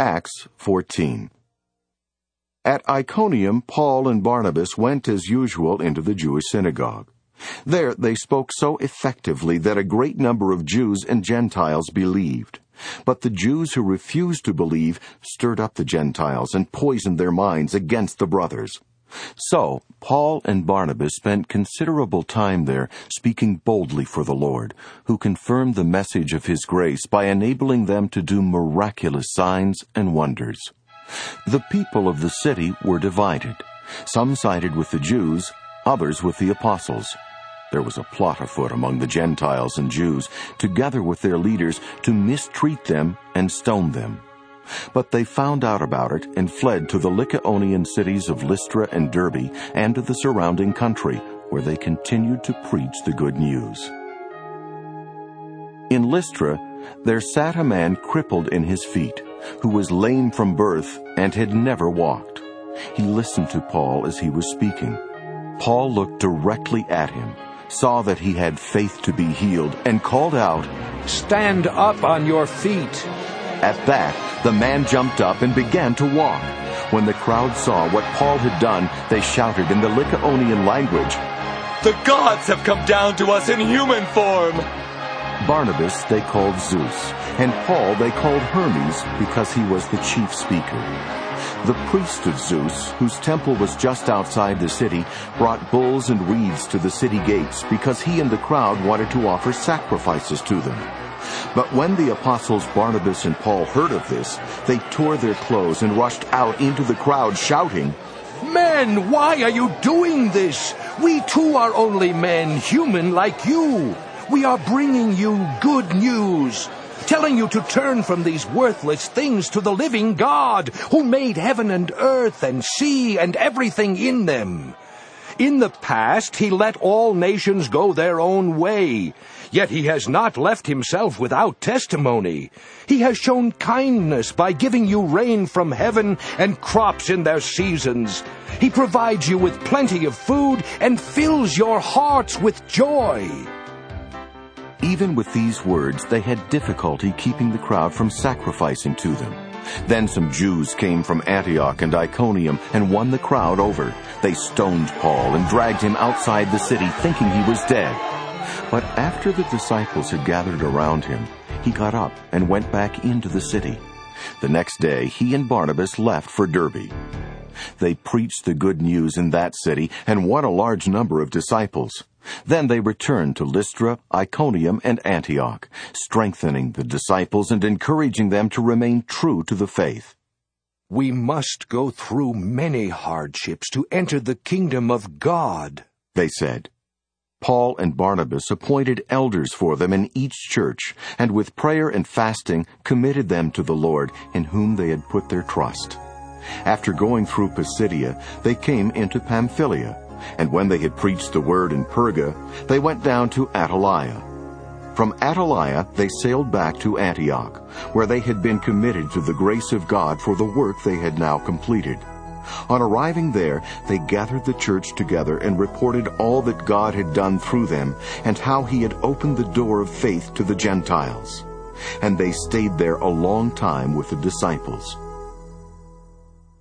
Acts 14. At Iconium, Paul and Barnabas went as usual into the Jewish synagogue. There they spoke so effectively that a great number of Jews and Gentiles believed. But the Jews who refused to believe stirred up the Gentiles and poisoned their minds against the brothers. So Paul and Barnabas spent considerable time there speaking boldly for the Lord, who confirmed the message of His grace by enabling them to do miraculous signs and wonders. The people of the city were divided. Some sided with the Jews, others with the apostles. There was a plot afoot among the Gentiles and Jews, together with their leaders, to mistreat them and stone them. But they found out about it and fled to the Lycaonian cities of Lystra and Derbe and to the surrounding country, where they continued to preach the good news. In Lystra, there sat a man crippled in his feet, who was lame from birth and had never walked. He listened to Paul as he was speaking. Paul looked directly at him, saw that he had faith to be healed, and called out, "Stand up on your feet." At that, the man jumped up and began to walk. When the crowd saw what Paul had done, they shouted in the Lycaonian language, "The gods have come down to us in human form!" Barnabas they called Zeus, and Paul they called Hermes because he was the chief speaker. The priest of Zeus, whose temple was just outside the city, brought bulls and wreaths to the city gates because he and the crowd wanted to offer sacrifices to them. But when the apostles Barnabas and Paul heard of this, they tore their clothes and rushed out into the crowd shouting, "Men, why are you doing this? We too are only men, human like you. We are bringing you good news, telling you to turn from these worthless things to the living God, who made heaven and earth and sea and everything in them. In the past, He let all nations go their own way, yet He has not left Himself without testimony. He has shown kindness by giving you rain from heaven and crops in their seasons. He provides you with plenty of food and fills your hearts with joy." Even with these words, they had difficulty keeping the crowd from sacrificing to them. Then some Jews came from Antioch and Iconium and won the crowd over. They stoned Paul and dragged him outside the city, thinking he was dead. But after the disciples had gathered around him, he got up and went back into the city. The next day, he and Barnabas left for Derbe. They preached the good news in that city and won a large number of disciples. Then they returned to Lystra, Iconium, and Antioch, strengthening the disciples and encouraging them to remain true to the faith. "We must go through many hardships to enter the kingdom of God," they said. Paul and Barnabas appointed elders for them in each church, and with prayer and fasting committed them to the Lord, in whom they had put their trust. After going through Pisidia, they came into Pamphylia, and when they had preached the word in Perga, they went down to Attalia. From Attalia they sailed back to Antioch, where they had been committed to the grace of God for the work they had now completed. On arriving there, they gathered the church together and reported all that God had done through them, and how He had opened the door of faith to the Gentiles. And they stayed there a long time with the disciples.